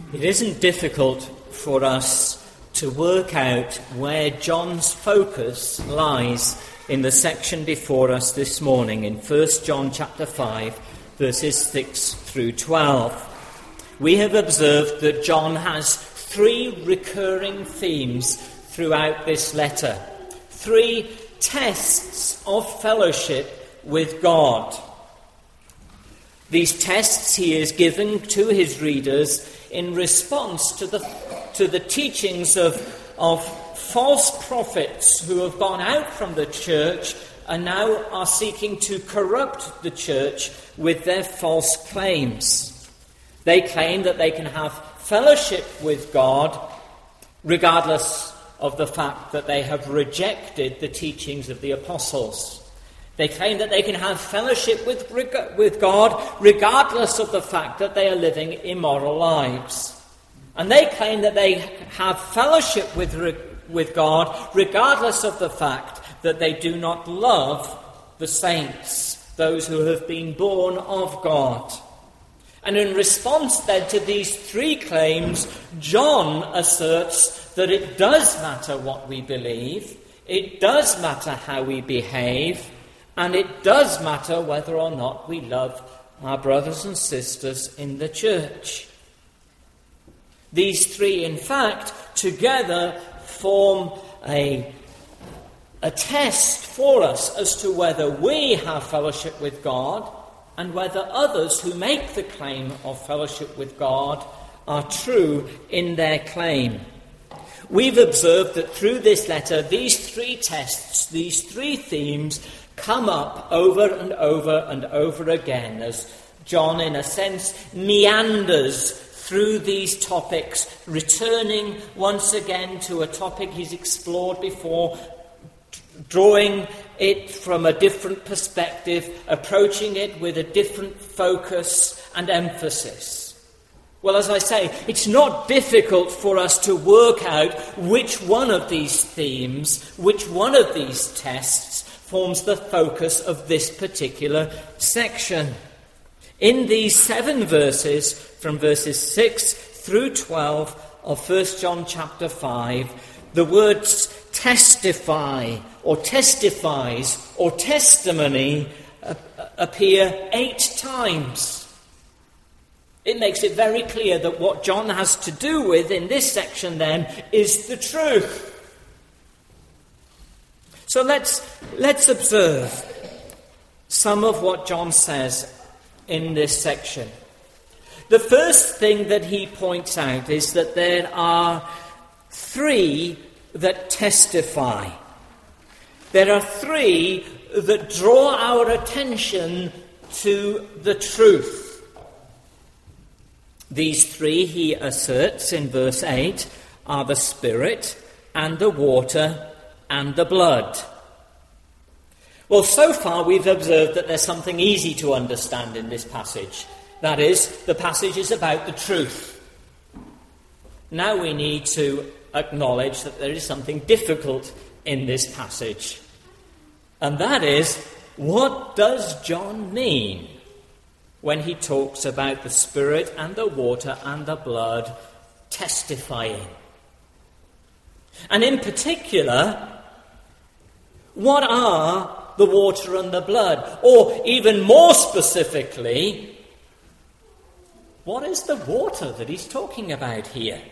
It isn't difficult for us to work out where John's focus lies in the section before us this morning in 1 John chapter 5, verses 6 through 12. We have observed that John has three recurring themes throughout this letter, three tests of fellowship with God. These tests he is giving to his readers in response to the teachings of false prophets who have gone out from the church and now are seeking to corrupt the church with their false claims. They claim that they can have fellowship with God regardless of the fact that they have rejected the teachings of the apostles. They claim that they can have fellowship with God regardless of the fact that they are living immoral lives. And they claim that they have fellowship with God regardless of the fact that they do not love the saints, those who have been born of God. And in response then to these three claims, John asserts that it does matter what we believe, it does matter how we behave, and it does matter whether or not we love our brothers and sisters in the church. These three, in fact, together form a test for us as to whether we have fellowship with God and whether others who make the claim of fellowship with God are true in their claim. We've observed that through this letter, these three tests, these three themes, come up over and over and over again as John, in a sense, meanders through these topics, returning once again to a topic he's explored before, drawing it from a different perspective, approaching it with a different focus and emphasis. Well, as I say, it's not difficult for us to work out which one of these themes, which one of these tests forms the focus of this particular section. In these 7 verses, from verses 6 through 12 of 1 John chapter 5, the words testify or testifies or testimony appear 8 times. It makes it very clear that what John has to do with in this section then is the truth. So let's observe some of what John says in this section. The first thing that he points out is that there are 3 that testify. There are 3 that draw our attention to the truth. These 3, he asserts in verse 8, are the Spirit and the water and the blood. Well, so far we've observed that there's something easy to understand in this passage. That is, the passage is about the truth. Now we need to acknowledge that there is something difficult in this passage. And that is, what does John mean when he talks about the Spirit and the water and the blood testifying? And in particular, what are the water and the blood? Or even more specifically, what is the water that he's talking about here?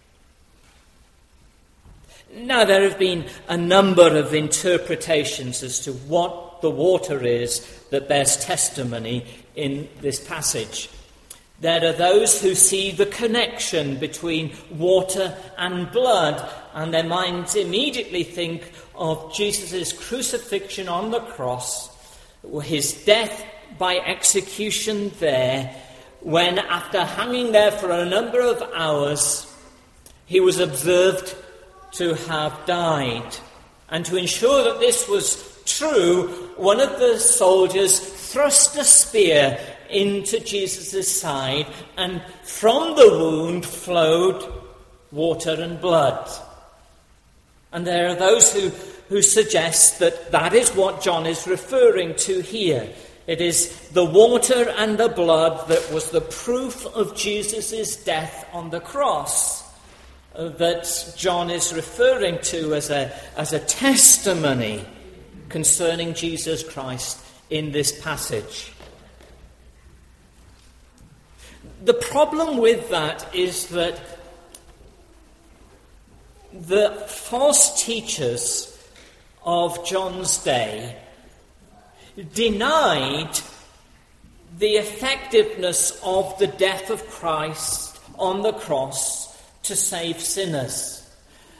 Now, there have been a number of interpretations as to what the water is that bears testimony in this passage. There are those who see the connection between water and blood, and their minds immediately think of Jesus' crucifixion on the cross, his death by execution there, when after hanging there for a number of hours, he was observed to have died. And to ensure that this was true, one of the soldiers thrust a spear into Jesus' side, and from the wound flowed water and blood. And there are those who suggest that that is what John is referring to here. It is the water and the blood that was the proof of Jesus' death on the cross that John is referring to as a testimony concerning Jesus Christ in this passage. The problem with that is that the false teachers of John's day denied the effectiveness of the death of Christ on the cross to save sinners.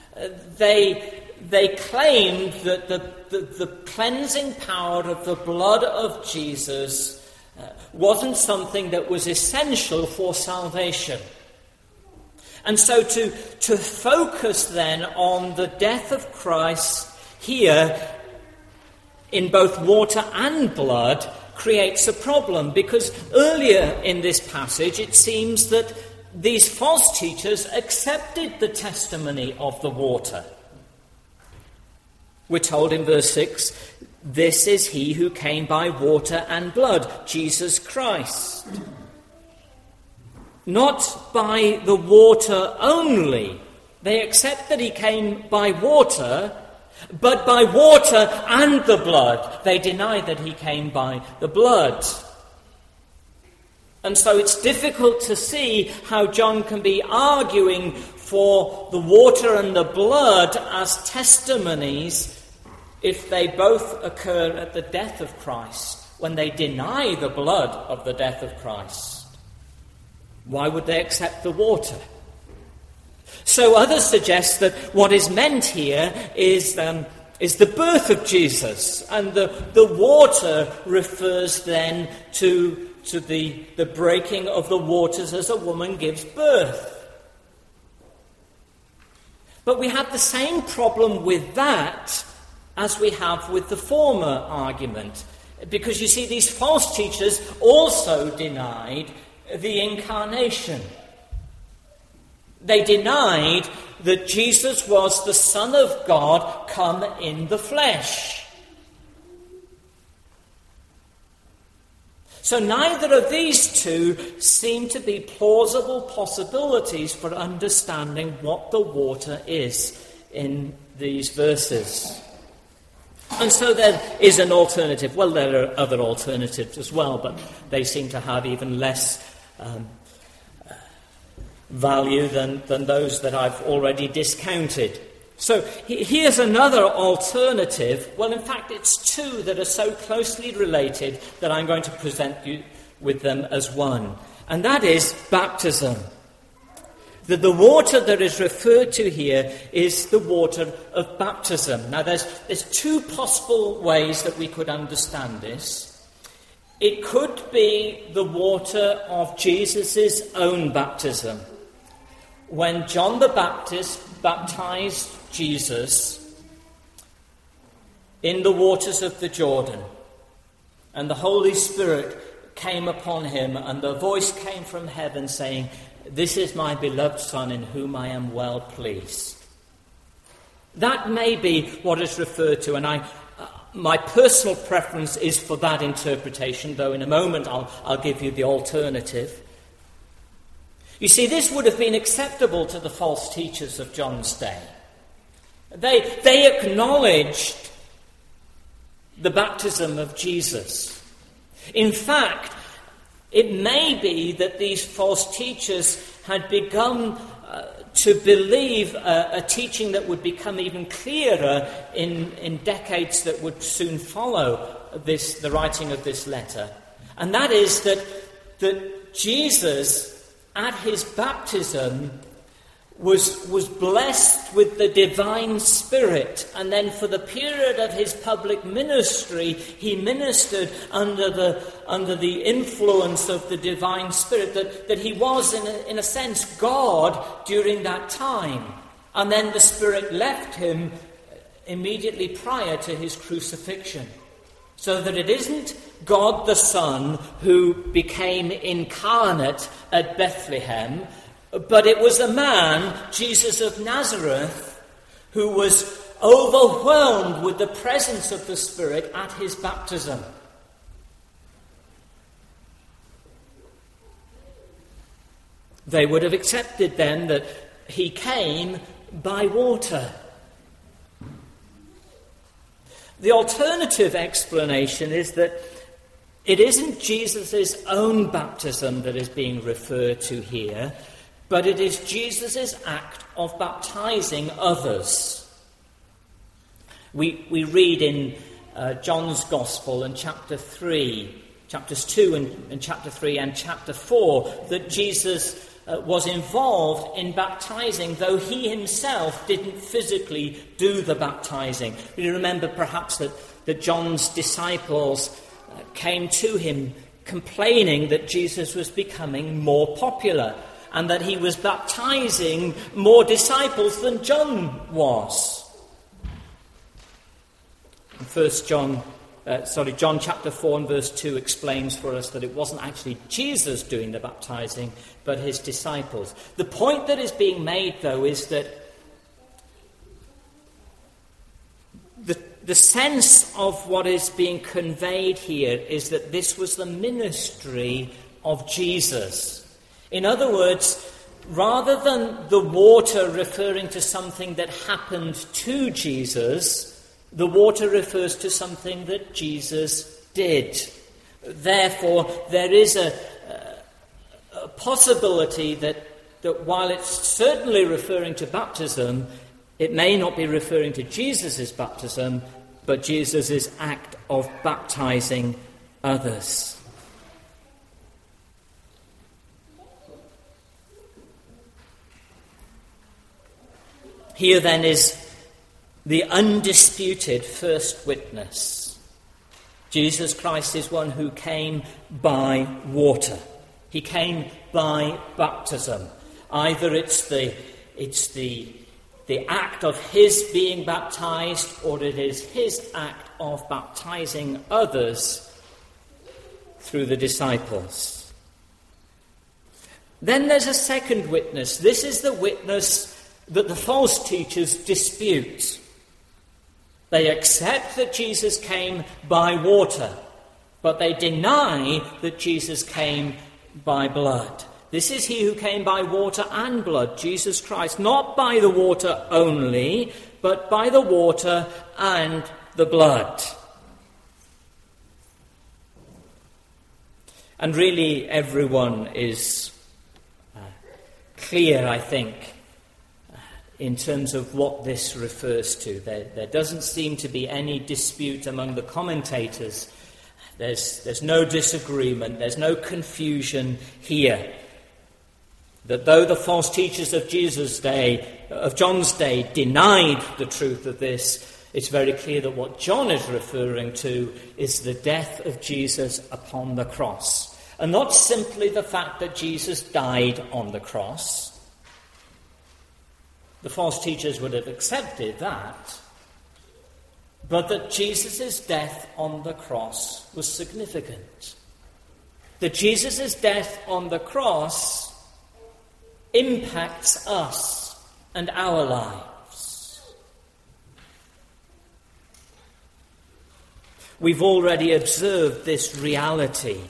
They claimed that the cleansing power of the blood of Jesus wasn't something that was essential for salvation. And so to focus then on the death of Christ here in both water and blood creates a problem, because earlier in this passage it seems that these false teachers accepted the testimony of the water. We're told in verse 6, "This is he who came by water and blood, Jesus Christ." Not by the water only. They accept that he came by water, but by water and the blood. They deny that he came by the blood. And so it's difficult to see how John can be arguing for the water and the blood as testimonies if they both occur at the death of Christ, when they deny the blood of the death of Christ. Why would they accept the water? So others suggest that what is meant here is the birth of Jesus, and the water refers then to the breaking of the waters as a woman gives birth. But we have the same problem with that as we have with the former argument, because you see, these false teachers also denied the incarnation. They denied that Jesus was the Son of God come in the flesh. So neither of these two seem to be plausible possibilities for understanding what the water is in these verses. And so there is an alternative. Well, there are other alternatives as well, but they seem to have even less value than those that I've already discounted. So here's another alternative. Well, in fact, it's two that are so closely related that I'm going to present you with them as one. And that is baptism. That the water that is referred to here is the water of baptism. Now, there's two possible ways that we could understand this. It could be the water of Jesus' own baptism. When John the Baptist baptized Jesus in the waters of the Jordan, and the Holy Spirit came upon him, and the voice came from heaven saying, "This is my beloved Son in whom I am well pleased." That may be what is referred to, and my personal preference is for that interpretation, though in a moment I'll give you the alternative. You see, this would have been acceptable to the false teachers of John's day. They acknowledged the baptism of Jesus. In fact, it may be that these false teachers had begun to believe a teaching that would become even clearer in decades that would soon follow the writing of this letter. And that is that Jesus, at his baptism, was blessed with the divine Spirit, and then for the period of his public ministry, he ministered under the influence of the divine Spirit, that he was, in a sense, God during that time. And then the Spirit left him immediately prior to his crucifixion. So that it isn't God the Son who became incarnate at Bethlehem, but it was a man, Jesus of Nazareth, who was overwhelmed with the presence of the Spirit at his baptism. They would have accepted then that he came by water. The alternative explanation is that it isn't Jesus' own baptism that is being referred to here, but it is Jesus' act of baptizing others. We read in John's Gospel in chapter 3, chapters 2 and chapter 3 and chapter 4, that Jesus was involved in baptizing, though he himself didn't physically do the baptizing. You remember perhaps that John's disciples came to him complaining that Jesus was becoming more popular and that he was baptizing more disciples than John was. John chapter 4 and verse 2 explains for us that it wasn't actually Jesus doing the baptizing, but his disciples. The point that is being made, though, is that the sense of what is being conveyed here is that this was the ministry of Jesus. In other words, rather than the water referring to something that happened to Jesus, the water refers to something that Jesus did. Therefore, there is a possibility that while it's certainly referring to baptism, it may not be referring to Jesus' baptism, but Jesus' act of baptizing others. Here then is the undisputed first witness. Jesus Christ is one who came by water. He came by baptism. Either it's the act of his being baptized, or it is his act of baptizing others through the disciples. Then there's a second witness. This is the witness that the false teachers dispute. They accept that Jesus came by water, but they deny that Jesus came by blood. This is he who came by water and blood, Jesus Christ, not by the water only, but by the water and the blood. And really everyone is clear, I think, in terms of what this refers to. There doesn't seem to be any dispute among the commentators. There's no disagreement, there's no confusion here. That though the false teachers of John's day, denied the truth of this, it's very clear that what John is referring to is the death of Jesus upon the cross. And not simply the fact that Jesus died on the cross. The false teachers would have accepted that, but that Jesus' death on the cross was significant. That Jesus' death on the cross impacts us and our lives. We've already observed this reality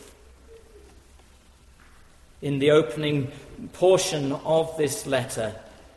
in the opening portion of this letter,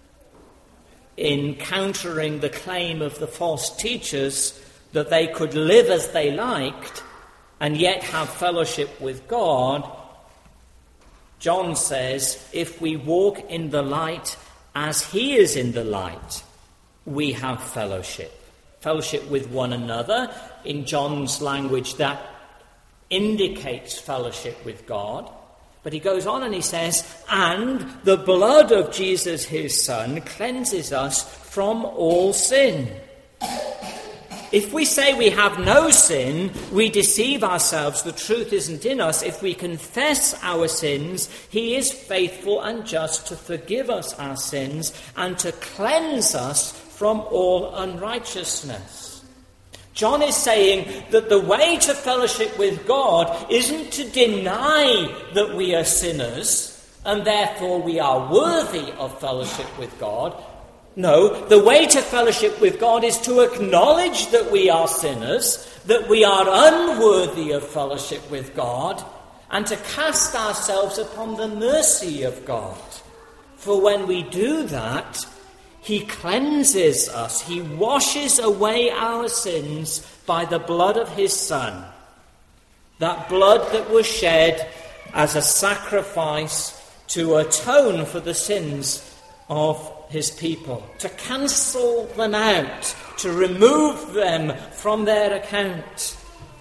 in countering the claim of the false teachers that they could live as they liked and yet have fellowship with God. John says, if we walk in the light as he is in the light, we have fellowship. Fellowship with one another. In John's language, that indicates fellowship with God. But he goes on and he says, and the blood of Jesus, his Son, cleanses us from all sin. If we say we have no sin, we deceive ourselves. The truth isn't in us. If we confess our sins, he is faithful and just to forgive us our sins and to cleanse us from all unrighteousness. John is saying that the way to fellowship with God isn't to deny that we are sinners and therefore we are worthy of fellowship with God. No, the way to fellowship with God is to acknowledge that we are sinners, that we are unworthy of fellowship with God, and to cast ourselves upon the mercy of God. For when we do that, he cleanses us, he washes away our sins by the blood of his Son. That blood that was shed as a sacrifice to atone for the sins of his people, to cancel them out, to remove them from their account.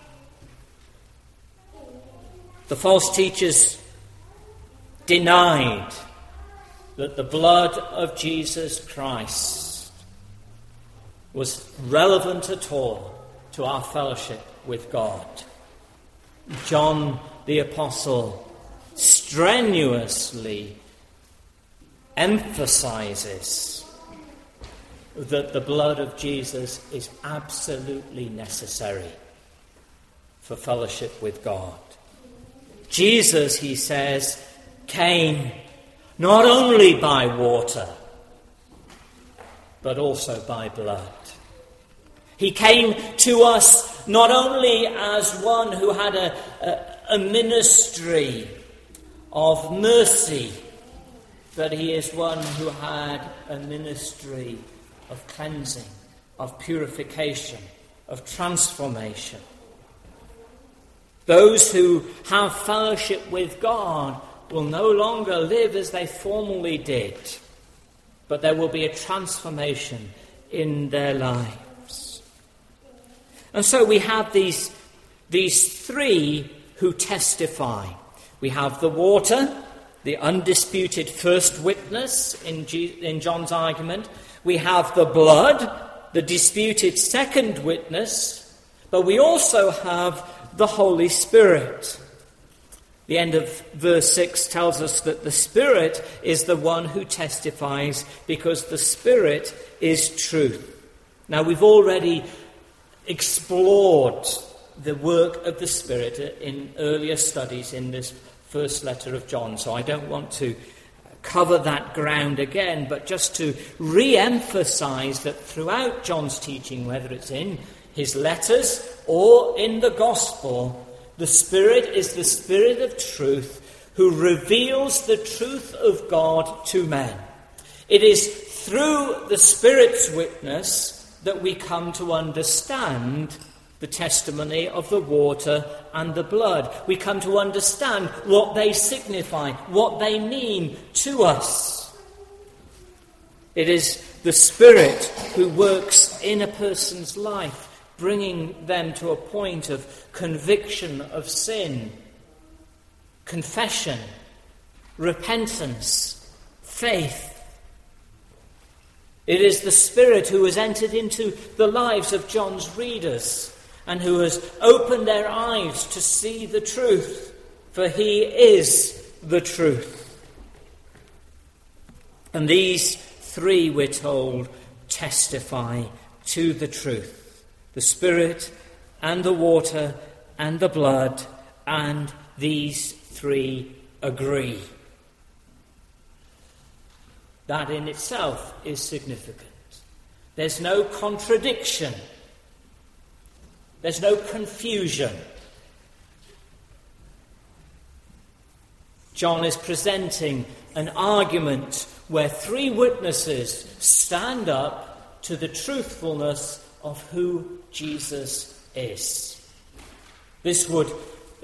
The false teachers denied that the blood of Jesus Christ was relevant at all to our fellowship with God. John the Apostle strenuously emphasizes that the blood of Jesus is absolutely necessary for fellowship with God. Jesus, he says, came not only by water, but also by blood. He came to us not only as one who had a ministry of mercy, but he is one who had a ministry of cleansing, of purification, of transformation. Those who have fellowship with God will no longer live as they formerly did, but there will be a transformation in their lives. And so we have these three who testify. We have the water, the undisputed first witness in John's argument. We have the blood, the disputed second witness. But we also have the Holy Spirit. The end of verse 6 tells us that the Spirit is the one who testifies, because the Spirit is truth. Now, we've already explored the work of the Spirit in earlier studies in this first letter of John, so I don't want to cover that ground again, but just to re-emphasize that throughout John's teaching, whether it's in his letters or in the gospel, the Spirit is the Spirit of truth who reveals the truth of God to men. It is through the Spirit's witness that we come to understand the testimony of the water and the blood. We come to understand what they signify, what they mean to us. It is the Spirit who works in a person's life, bringing them to a point of conviction of sin, confession, repentance, faith. It is the Spirit who has entered into the lives of John's readers and who has opened their eyes to see the truth, for he is the truth. And these three, we're told, testify to the truth. The Spirit and the water and the blood, and these three agree. That in itself is significant. There's no contradiction. There's no confusion. John is presenting an argument where three witnesses stand up to the truthfulness of who Jesus is. This would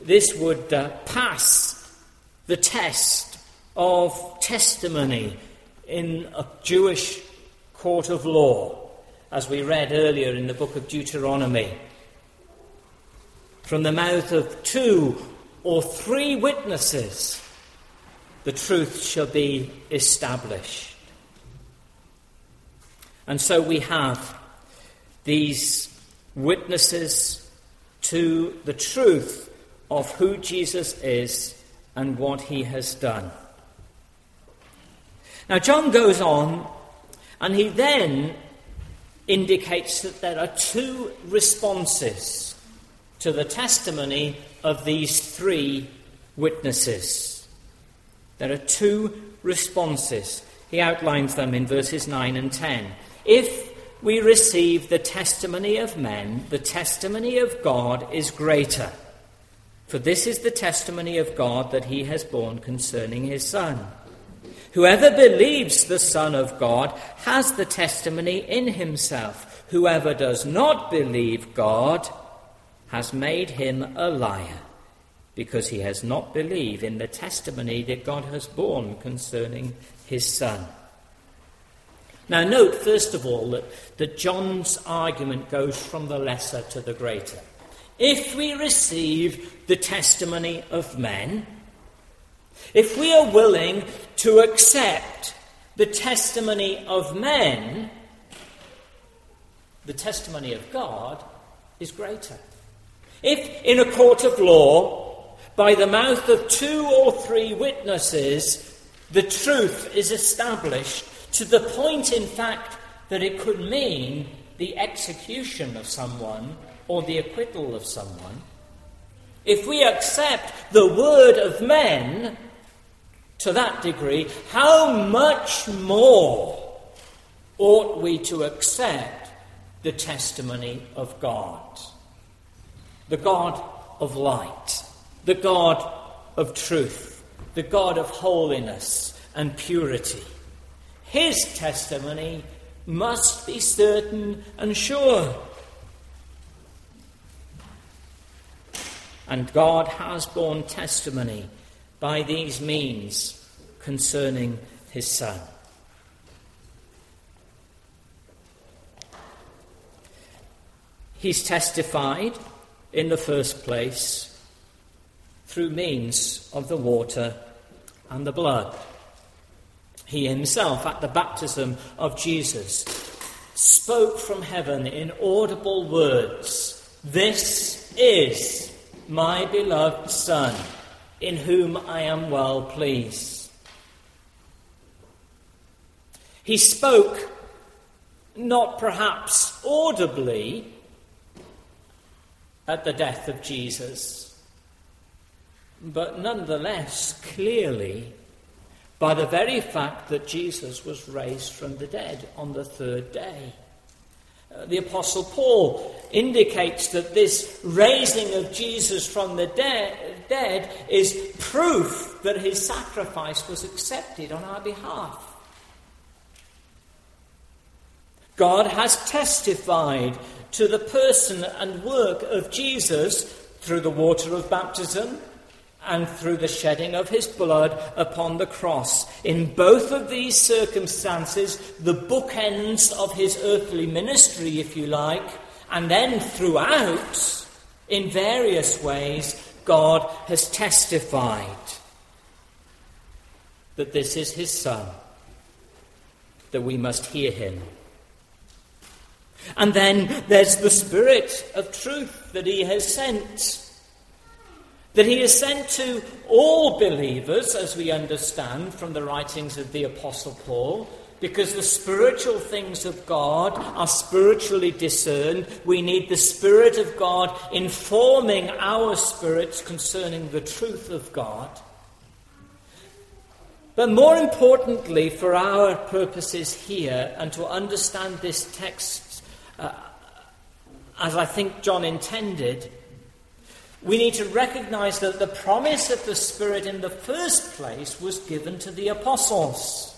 pass the test of testimony in a Jewish court of law, as we read earlier in the book of Deuteronomy. From the mouth of 2 or 3 witnesses, the truth shall be established. And so we have these witnesses to the truth of who Jesus is and what he has done. Now, John goes on, and he then indicates that there are 2 responses to the testimony of these 3 witnesses. There are 2 responses. He outlines them in verses 9 and 10. If we receive the testimony of men, the testimony of God is greater. For this is the testimony of God that he has borne concerning his Son. Whoever believes the Son of God has the testimony in himself. Whoever does not believe God has made him a liar, because he has not believed in the testimony that God has borne concerning his Son. Now note, first of all, that John's argument goes from the lesser to the greater. If we receive the testimony of men, if we are willing to accept the testimony of men, the testimony of God is greater. If in a court of law, by the mouth of 2 or 3 witnesses, the truth is established to the point, in fact, that it could mean the execution of someone or the acquittal of someone, if we accept the word of men to that degree, how much more ought we to accept the testimony of God? The God of light, the God of truth, the God of holiness and purity. His testimony must be certain and sure. And God has borne testimony by these means concerning his Son. He's testified, in the first place, through means of the water and the blood. He himself, at the baptism of Jesus, spoke from heaven in audible words, "This is my beloved Son, in whom I am well pleased." He spoke, not perhaps audibly, at the death of Jesus, but nonetheless clearly, by the very fact that Jesus was raised from the dead on the 3rd day. The Apostle Paul indicates that this raising of Jesus from the dead is proof that his sacrifice was accepted on our behalf. God has testified to the person and work of Jesus through the water of baptism and through the shedding of his blood upon the cross. In both of these circumstances, the bookends of his earthly ministry, if you like, and then throughout, in various ways, God has testified that this is his Son, that we must hear him. And then there's the Spirit of truth that he has sent. That he is sent to all believers, as we understand from the writings of the Apostle Paul, because the spiritual things of God are spiritually discerned. We need the Spirit of God informing our spirits concerning the truth of God. But more importantly, for our purposes here, and to understand this text as I think John intended, we need to recognize that the promise of the Spirit in the first place was given to the apostles.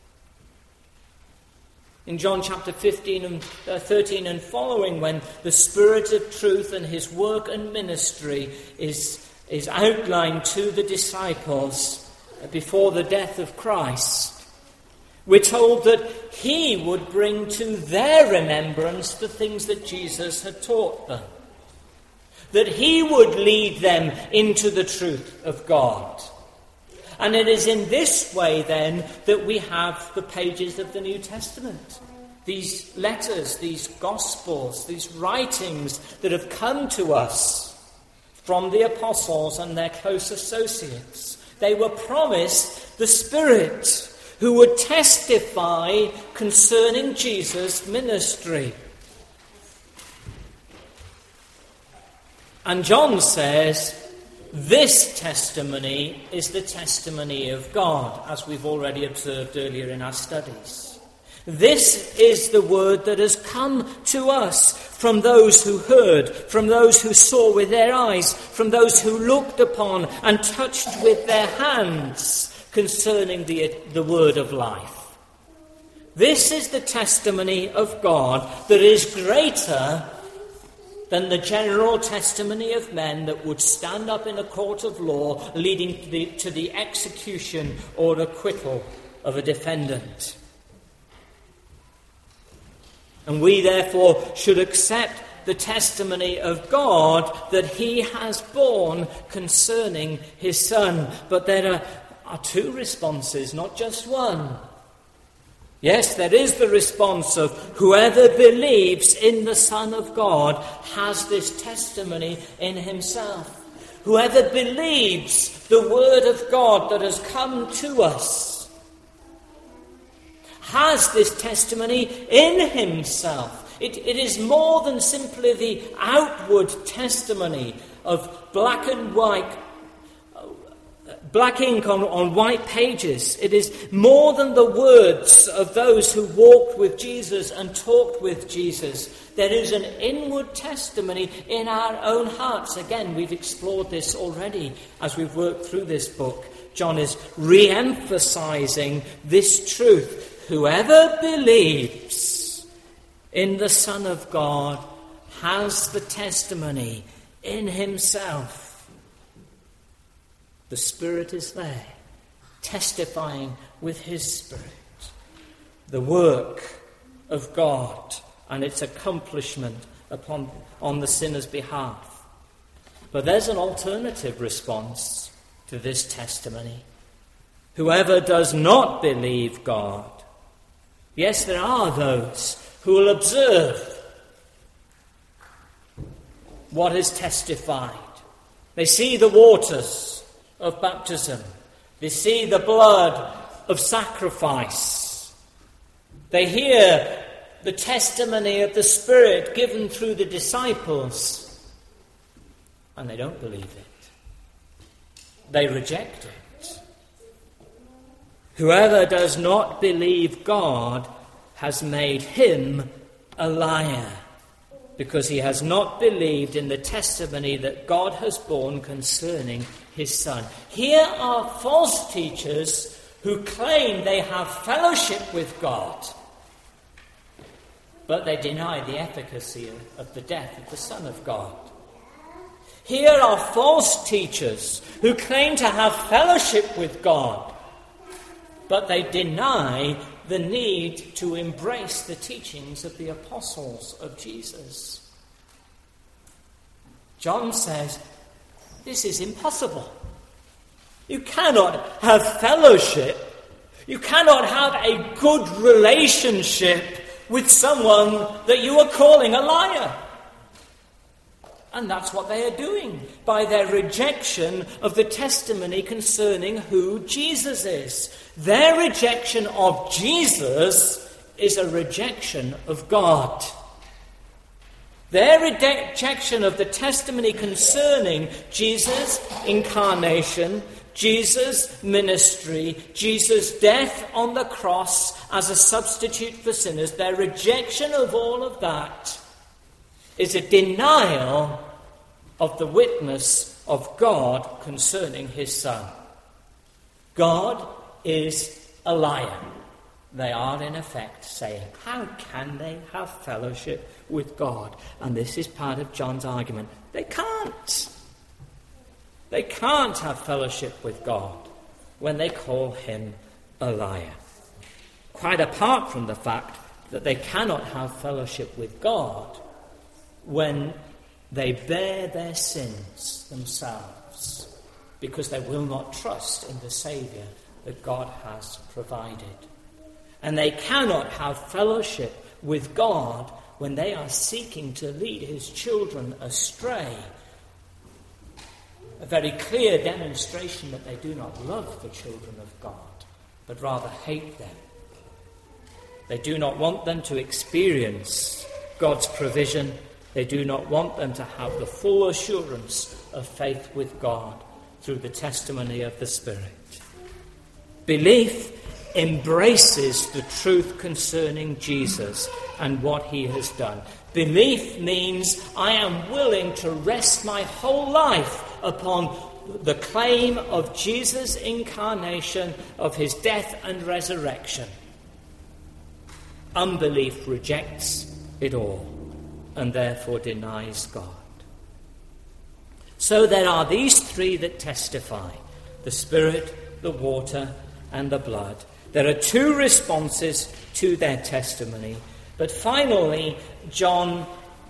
In John chapter 15 and 13 and following, when the Spirit of truth and his work and ministry is outlined to the disciples before the death of Christ, we're told that he would bring to their remembrance the things that Jesus had taught them. That he would lead them into the truth of God. And it is in this way, then, that we have the pages of the New Testament. These letters, these gospels, these writings that have come to us from the apostles and their close associates. They were promised the Spirit who would testify concerning Jesus' ministry. And John says, this testimony is the testimony of God, as we've already observed earlier in our studies. This is the word that has come to us from those who heard, from those who saw with their eyes, from those who looked upon and touched with their hands concerning the word of life. This is the testimony of God that is greater than the general testimony of men that would stand up in a court of law leading to the execution or acquittal of a defendant. And we therefore should accept the testimony of God that he has borne concerning his Son. But there are two responses, not just one. Yes, there is the response of whoever believes in the Son of God has this testimony in himself. Whoever believes the word of God that has come to us has this testimony in himself. It is more than simply the outward testimony of black and white, black ink on white pages. It is more than the words of those who walked with Jesus and talked with Jesus. There is an inward testimony in our own hearts. Again, we've explored this already as we've worked through this book. John is re-emphasizing this truth. Whoever believes in the Son of God has the testimony in himself. The Spirit is there, testifying with his Spirit. The work of God and its accomplishment on the sinner's behalf. But there's an alternative response to this testimony. Whoever does not believe God. Yes, there are those who will observe what is testified. They see the waters of baptism. They see the blood of sacrifice. They hear the testimony of the Spirit given through the disciples. And they don't believe it. They reject it. Whoever does not believe God has made him a liar, because he has not believed in the testimony that God has borne concerning his Son. Here are false teachers who claim they have fellowship with God, but they deny the efficacy of the death of the Son of God. Here are false teachers who claim to have fellowship with God, but they deny the need to embrace the teachings of the apostles of Jesus. John says, this is impossible. You cannot have fellowship. You cannot have a good relationship with someone that you are calling a liar. And that's what they are doing by their rejection of the testimony concerning who Jesus is. Their rejection of Jesus is a rejection of God. Their rejection of the testimony concerning Jesus' incarnation, Jesus' ministry, Jesus' death on the cross as a substitute for sinners, their rejection of all of that is a denial of the witness of God concerning his Son. God is a liar. They are in effect saying, how can they have fellowship with God? And this is part of John's argument. They can't. They can't have fellowship with God when they call him a liar. Quite apart from the fact that they cannot have fellowship with God when they bear their sins themselves, because they will not trust in the Saviour that God has provided. And they cannot have fellowship with God when they are seeking to lead his children astray. A very clear demonstration that they do not love the children of God, but rather hate them. They do not want them to experience God's provision. They do not want them to have the full assurance of faith with God through the testimony of the Spirit. Belief embraces the truth concerning Jesus and what he has done. Belief means I am willing to rest my whole life upon the claim of Jesus' incarnation, of his death and resurrection. Unbelief rejects it all and therefore denies God. So there are these three that testify: the Spirit, the water, and the blood. There are two responses to their testimony. But finally, John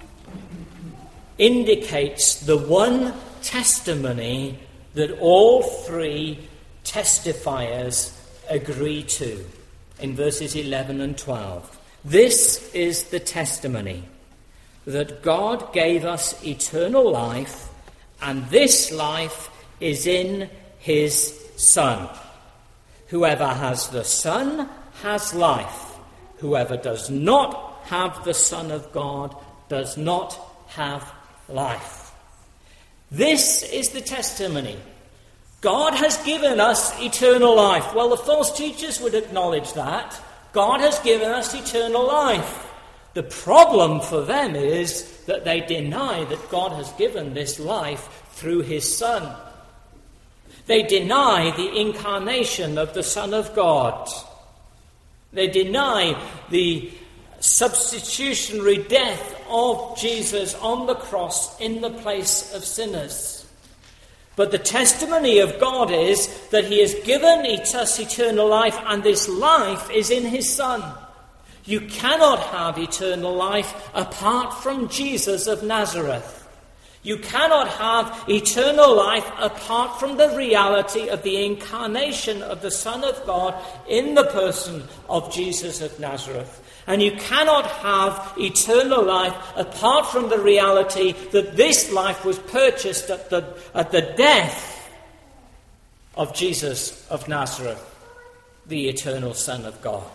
indicates the one testimony that all three testifiers agree to in verses 11 and 12. This is the testimony, that God gave us eternal life, and this life is in his Son. Whoever has the Son has life. Whoever does not have the Son of God does not have life. This is the testimony. God has given us eternal life. Well, the false teachers would acknowledge that. God has given us eternal life. The problem for them is that they deny that God has given this life through his Son. They deny the incarnation of the Son of God. They deny the substitutionary death of Jesus on the cross in the place of sinners. But the testimony of God is that he has given us eternal life, and this life is in his Son. You cannot have eternal life apart from Jesus of Nazareth. You cannot have eternal life apart from the reality of the incarnation of the Son of God in the person of Jesus of Nazareth. And you cannot have eternal life apart from the reality that this life was purchased at the death of Jesus of Nazareth, the eternal Son of God.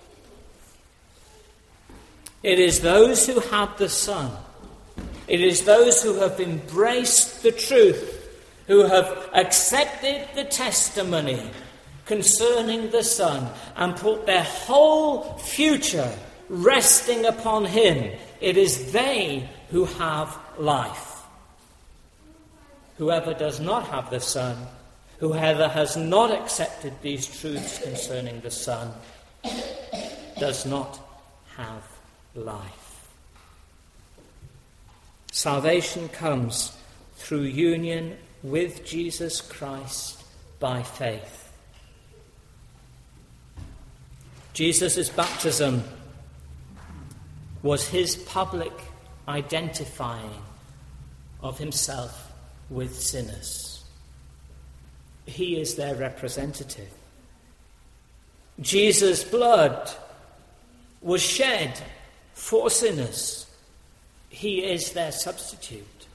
It is those who have the Son, it is those who have embraced the truth, who have accepted the testimony concerning the Son and put their whole future resting upon him. It is they who have life. Whoever does not have the Son, whoever has not accepted these truths concerning the Son, does not have life. Salvation comes through union with Jesus Christ by faith. Jesus' baptism was his public identifying of himself with sinners. He is their representative. Jesus' blood was shed for sinners. He is their substitute.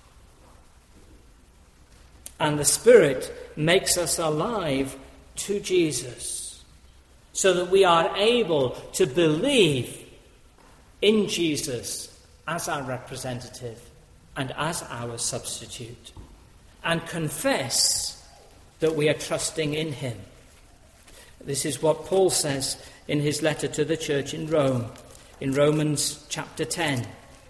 And the Spirit makes us alive to Jesus, so that we are able to believe in Jesus as our representative and as our substitute, and confess that we are trusting in him. This is what Paul says in his letter to the church in Rome, in Romans chapter 10.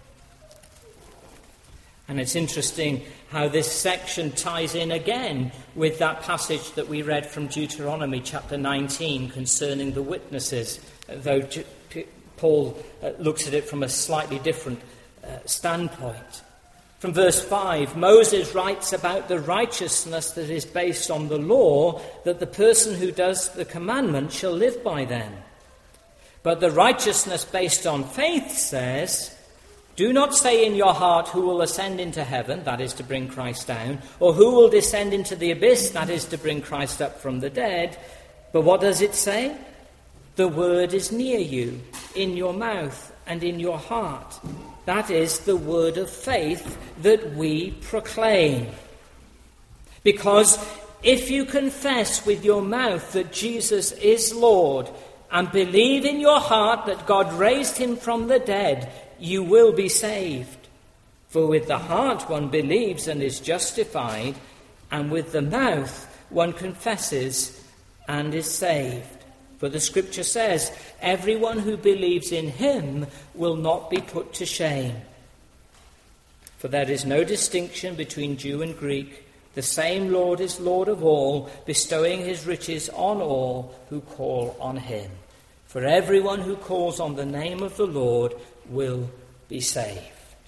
And it's interesting how this section ties in again with that passage that we read from Deuteronomy chapter 19 concerning the witnesses, though Paul looks at it from a slightly different standpoint. From verse 5, Moses writes about the righteousness that is based on the law, that the person who does the commandment shall live by them. But the righteousness based on faith says, do not say in your heart, who will ascend into heaven, that is to bring Christ down, or who will descend into the abyss, that is to bring Christ up from the dead. But what does it say? The word is near you, in your mouth and in your heart. That is the word of faith that we proclaim. Because if you confess with your mouth that Jesus is Lord, and believe in your heart that God raised him from the dead, you will be saved. For with the heart one believes and is justified, and with the mouth one confesses and is saved. For the scripture says, everyone who believes in him will not be put to shame. For there is no distinction between Jew and Greek. The same Lord is Lord of all, bestowing his riches on all who call on him. For everyone who calls on the name of the Lord will be saved.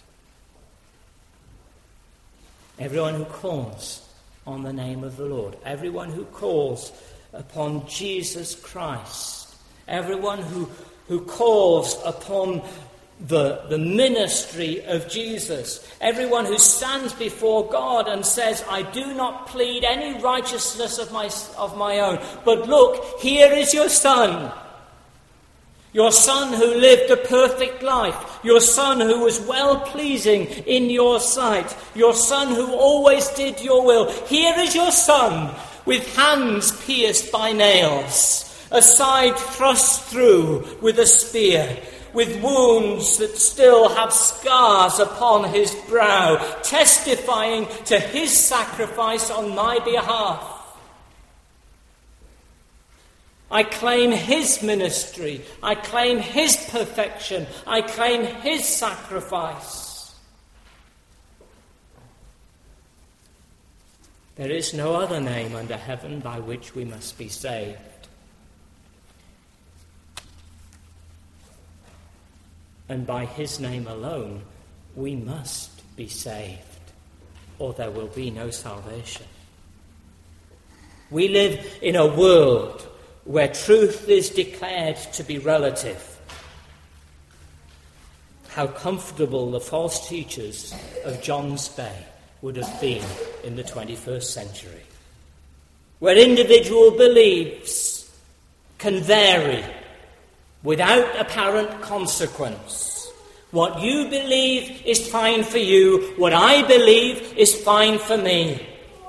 Everyone who calls on the name of the Lord, everyone who calls upon Jesus Christ, everyone who calls upon the ministry of Jesus, everyone who stands before God and says, I do not plead any righteousness of my own, but look, here is your son who lived a perfect life, your son who was well-pleasing in your sight, your son who always did your will. Here is your son with hands pierced by nails, a side thrust through with a spear, with wounds that still have scars upon his brow, testifying to his sacrifice on my behalf. I claim his ministry. I claim his perfection. I claim his sacrifice. There is no other name under heaven by which we must be saved. And by his name alone, we must be saved, or there will be no salvation. We live in a world where truth is declared to be relative. How comfortable the false teachers of John's day would have been in the 21st century, where individual beliefs can vary without apparent consequence. What you believe is fine for you. What I believe is fine for me.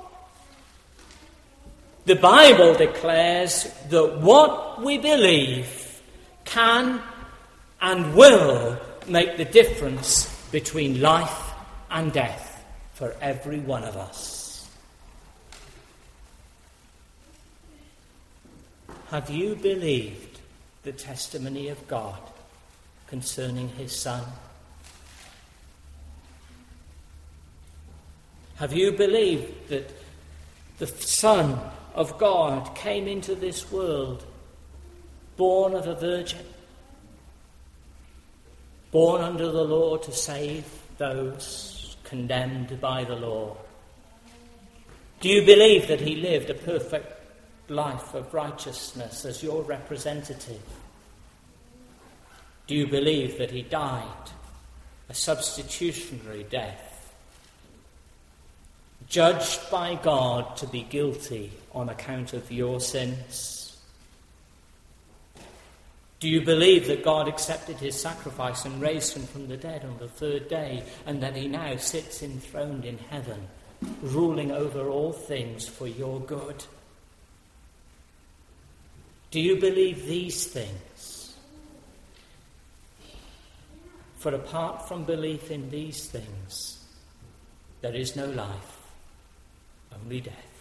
The Bible declares that what we believe can and will make the difference between life and death for every one of us. Have you believed the testimony of God concerning his Son? Have you believed that the Son of God came into this world, born of a virgin, born under the law to save those condemned by the law? Do you believe that he lived a perfect life of righteousness as your representative? Do you believe that he died a substitutionary death, judged by God to be guilty on account of your sins? Do you believe that God accepted his sacrifice and raised him from the dead on the third day, and that he now sits enthroned in heaven, ruling over all things for your good? Do you believe these things? For apart from belief in these things, there is no life, only death.